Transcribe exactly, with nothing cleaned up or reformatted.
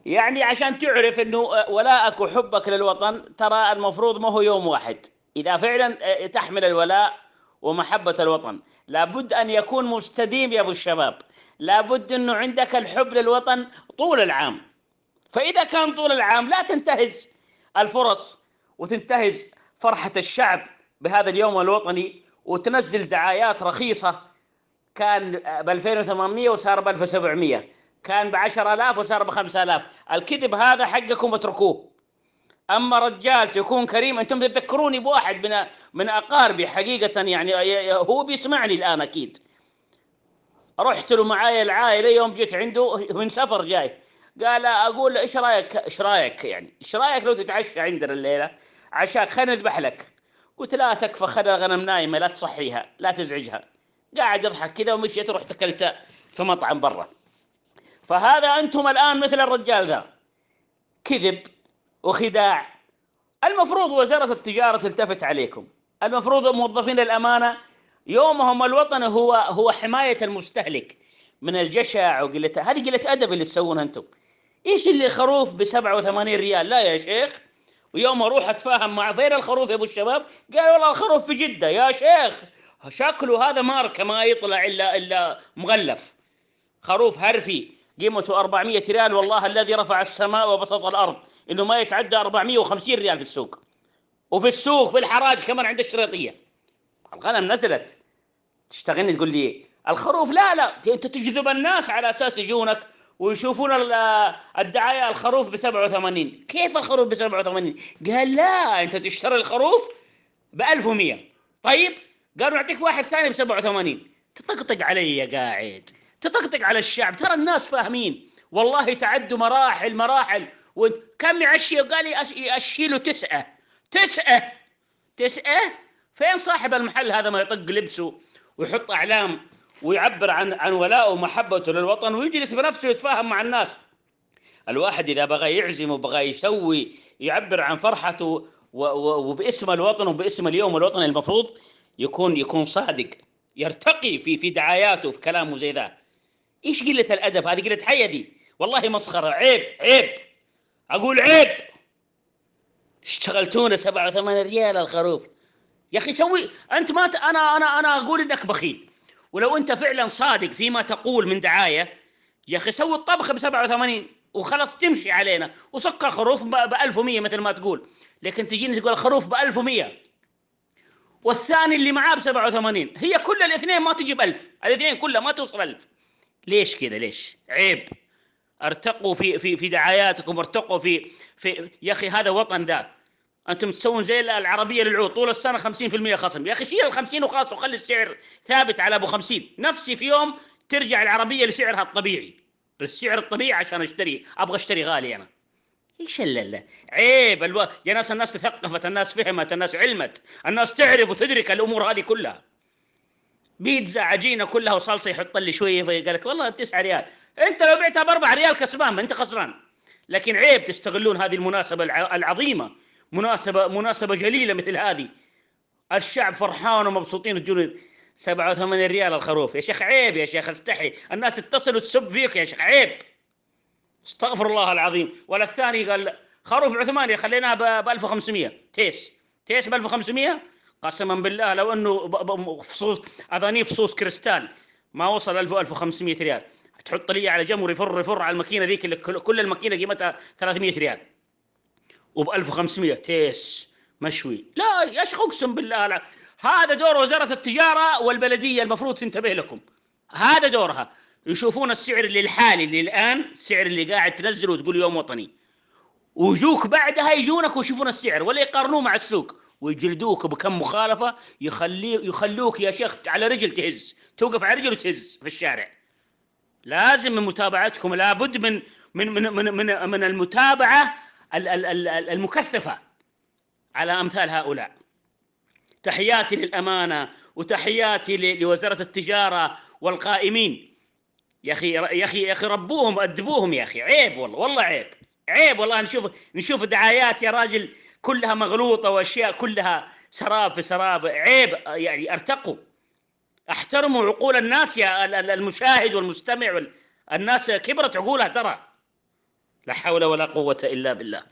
يعني عشان تعرف انه ولائك وحبك للوطن ترى المفروض ما هو يوم واحد. اذا فعلا تحمل الولاء ومحبة الوطن لابد ان يكون مستديم يا ابو الشباب. لابد انه عندك الحب للوطن طول العام. فاذا كان طول العام لا تنتهز الفرص وتنتهز فرحة الشعب بهذا اليوم الوطني وتنزل دعايات رخيصة. كان ب ألفين وثمانمائة وصار ب ألف وسبعمائة، كان ب عشرة آلاف وصار ب خمسة آلاف. الكذب هذا حقكم اتركوه. اما رجال تكون كريم. انتم تذكروني بواحد من من اقاربي حقيقه، يعني هو بيسمعني الان اكيد. رحت له معايا العائله يوم جيت عنده من سفر جاي. قال اقول ايش رايك ايش رايك يعني ايش رايك لو تتعشى عندنا الليله عشاك خلينا نذبح لك. قلت لا تكفى، خلي الغنم نايمه لا تصحيها لا تزعجها. قاعد يضحك كذا ومشيت رحت اكلت في مطعم برا. فهذا انتم الان مثل الرجال ذا، كذب وخداع. المفروض وزارة التجارة تلتفت عليكم. المفروض موظفين الأمانة يومهم الوطني هو هو حماية المستهلك من الجشع وقلة. هذه قلة أدب اللي تسوونها أنتم. إيش اللي خروف ب سبعة وثمانين ريال؟ لا يا شيخ. ويوم أروح أتفاهم مع غير الخروف يا أبو الشباب قال والله الخروف في جدة يا شيخ. شكله هذا ماركة ما يطلع إلا إلا مغلف. خروف هرفي قيمته أربعمائة ريال، والله الذي رفع السماء وبسط الأرض إنه ما يتعدى أربعمائة وخمسين ريال في السوق. وفي السوق في الحراج كمان عند الشريطية. الغنم نزلت تشتغلني تقول لي الخروف. لا لا انت تجذب الناس على اساس يجونك ويشوفون الدعايه الخروف ب سبعة وثمانين. كيف الخروف ب سبعة وثمانين؟ قال لا انت تشتري الخروف ب ألف ومائة. طيب قالوا نعطيك واحد ثاني ب سبعة وثمانين. تطقطق علي يا قاعد، تطقطق على الشعب. ترى الناس فاهمين والله تعدوا مراحل مراحل. وكم يعشي؟ قال لي يعشي له تسعه تسعه تسأه. فين صاحب المحل هذا ما يطق لبسه ويحط أعلام ويعبر عن عن ولائه ومحبته للوطن ويجلس بنفسه يتفاهم مع الناس؟ الواحد إذا بغى يعزم وبغى يسوي يعبر عن فرحته وباسم الوطن وباسم اليوم الوطني المفروض يكون يكون صادق، يرتقي في في دعاياته في كلامه زي ذا. ايش قلة الأدب هذه؟ قلة حية دي والله مسخرة. عيب عيب أقول عيب. اشتغلتونا سبعة وثمانين ريال الخروف يا اخي. سوي انت ما ت... انا انا انا اقول انك بخيل. ولو انت فعلا صادق فيما تقول من دعايه يا اخي سوي الطبخ ب سبعة وثمانين وخلاص تمشي علينا. وسكر خروف ب ألف ومائة مثل ما تقول. لكن تجيني تقول الخروف ب ألف ومائة والثاني اللي معاه ب سبعة وثمانين. هي كل الاثنين ما تجي ب ألف، الاثنين كلها ما توصل ألف. ليش كذا؟ ليش؟ عيب. ارتقوا في في في دعاياتكم، ارتقوا في في يا اخي هذا وطن ذا. انتم تسوون زي العربيه للعود طول السنه خمسين بالمئة خصم. يا اخي شيل ال خمسين وخلاص وخلي السعر ثابت على ابو خمسين. نفسي في يوم ترجع العربيه لسعرها الطبيعي، السعر الطبيعي عشان اشتري. ابغى اشتري غالي انا. ايش لا عيب الو... يا ناس الناس تثقفت، الناس فهمت، الناس علمت، الناس تعرف وتدرك الامور هذه كلها. بيتزا عجينه كلها وصلصه يحط لي شويه قال لك والله تسعة ريال. انت لو بعتها ب أربعة ريال كسبان، ما انت خسران. لكن عيب تستغلون هذه المناسبه العظيمه. مناسبه مناسبه جليله مثل هذه. الشعب فرحان ومبسوطين تجون سبعة وثمانين ريال الخروف. يا شيخ عيب يا شيخ استحي. الناس تتصل وتسب فيك يا شيخ عيب. استغفر الله العظيم. ولا الثاني قال خروف عثماني خليناه ب ألف وخمسمائة. تيس تيس ب ألف وخمسمائة. قسما بالله لو انه فصوص اذاني فصوص كريستال ما وصل ألف و ألف وخمسمائة ريال. تحط لي على جمر يفر يفر على الماكينه ذيك اللي كل الماكينه قيمتها ثلاثمائة ريال وب ألف وخمسمائة تيس مشوي. لا يا شيخ اقسم بالله لا. هذا دور وزاره التجاره والبلديه المفروض تنتبه لكم. هذا دورها. يشوفون السعر اللي الحالي اللي الان السعر اللي قاعد تنزله وتقول يوم وطني، ويجوك بعدها يجونك ويشوفون السعر ولا يقارنوه مع السوق ويجلدوك بكم مخالفه. يخلي يخلوك يا شيخ على رجل تهز، توقف على رجل وتهز في الشارع. لازم من متابعتكم، لابد من من من من من, من المتابعه المكثفه على امثال هؤلاء. تحياتي للامانه وتحياتي لوزاره التجاره والقائمين. يا اخي يا اخي يا اخي ربوهم ادبوهم يا اخي. عيب والله والله عيب عيب والله. نشوف نشوف دعايات يا راجل كلها مغلوطه واشياء كلها سراب في سراب. عيب يعني. ارتقوا، احترموا عقول الناس يا المشاهد والمستمع. الناس كبرت عقولها ترى. لا حول ولا قوة إلا بالله.